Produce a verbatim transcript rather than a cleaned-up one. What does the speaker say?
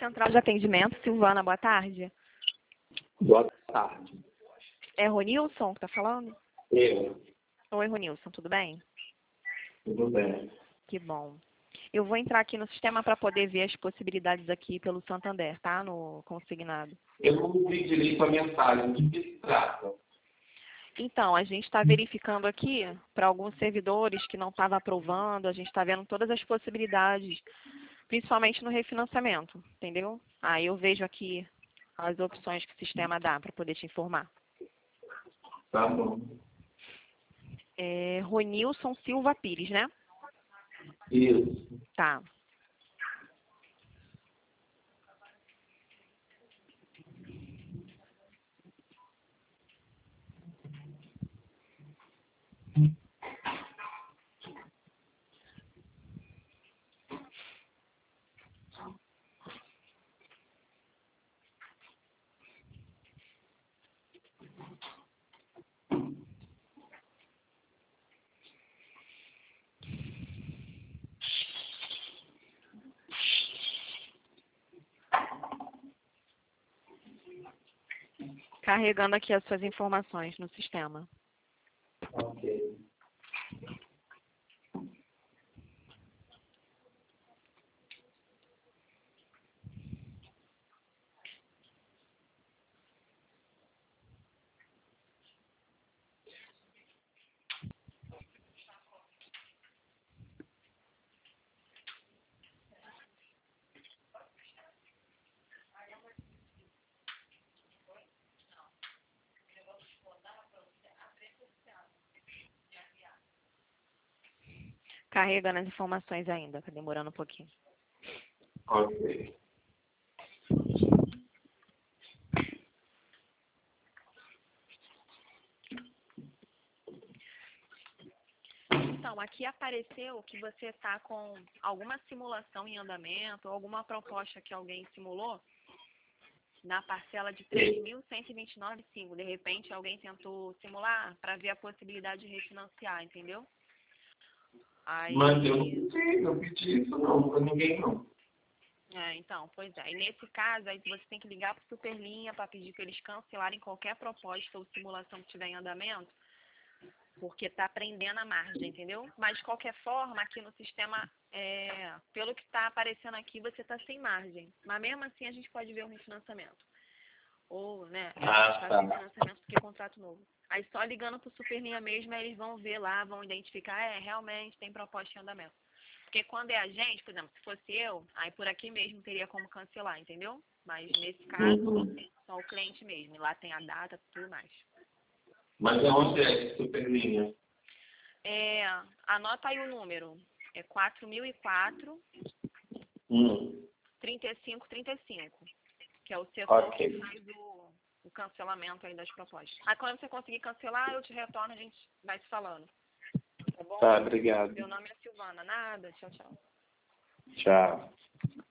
Central de Atendimento, Silvana, boa tarde. Boa tarde. É Ronilson que tá falando? Eu. Oi, Ronilson, tudo bem? Tudo bem. Que bom. Eu vou entrar aqui no sistema para poder ver as possibilidades aqui pelo Santander, tá? No consignado. Eu não vi direito a mensagem. Do que se trata? Então, a gente está verificando aqui para alguns servidores que não estavam aprovando, a gente está vendo todas as possibilidades, principalmente no refinanciamento, entendeu? Aí eu vejo aqui as opções que o sistema dá para poder te informar. Tá bom. É Ronilson Silva Pires, né? Isso. Tá. Carregando aqui as suas informações no sistema. Ok. Carregando as informações ainda, tá demorando um pouquinho. Ok. Então, aqui apareceu que você está com alguma simulação em andamento, ou alguma proposta que alguém simulou na parcela de três mil cento e vinte e nove vírgula cinco. De repente, alguém tentou simular para ver a possibilidade de refinanciar, entendeu? Aí... Mas eu não pedi, não pedi isso não, pra ninguém não. É, então, pois é. E nesse caso, aí você tem que ligar para o Superlinha para pedir para eles cancelarem qualquer proposta ou simulação que tiver em andamento, porque está prendendo a margem, entendeu? Mas, de qualquer forma, aqui no sistema, é, pelo que está aparecendo aqui, você está sem margem. Mas, mesmo assim, a gente pode ver um refinanciamento. Ou, né, Ah, fazer tá. refinanciamento porque é contrato novo. Aí, só ligando para o Superlinha mesmo, aí eles vão ver lá, vão identificar, é, realmente tem proposta em andamento. Porque quando é a gente, por exemplo, se fosse eu, aí por aqui mesmo teria como cancelar, entendeu? Mas, nesse caso, Uhum. só o cliente mesmo. E lá tem a data, tudo mais. Mas aonde é esse Superlinha? É, anota aí o número. É quatro mil e quatro, Hum. trinta e cinco, trinta e cinco. Que é o setor Ok. que faz o, o cancelamento aí das propostas. Aí quando você conseguir cancelar, eu te retorno, a gente vai se falando. Tá bom? Tá, obrigado. Meu nome é Silvana. Nada. Tchau, tchau. Tchau.